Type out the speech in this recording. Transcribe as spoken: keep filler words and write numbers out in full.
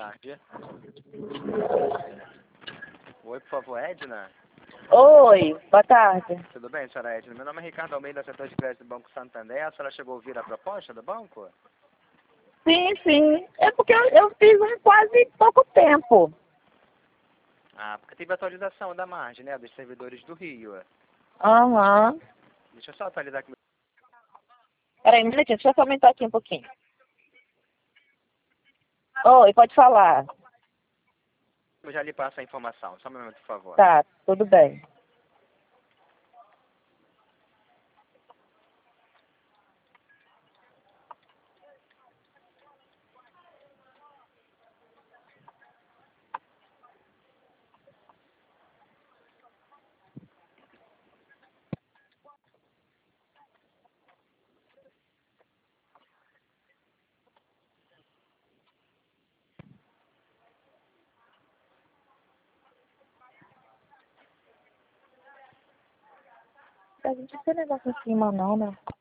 tarde. Oi, por favor, Edna. Oi, boa tarde. Tudo bem, senhora Edna? Meu nome é Ricardo Almeida, setor de crédito do Banco Santander. A senhora chegou a ouvir a proposta do banco? Sim, sim. É porque eu, eu fiz um quase pouco tempo. Ah, porque teve atualização da margem, né, dos servidores do Rio. Aham. Deixa eu só atualizar aqui. Peraí, um minutinho, deixa eu só aumentar aqui um pouquinho. Oi, pode falar. Eu já lhe passo a informação. Só um momento, por favor. Tá, tudo bem. A gente não tem negócio acima não, né?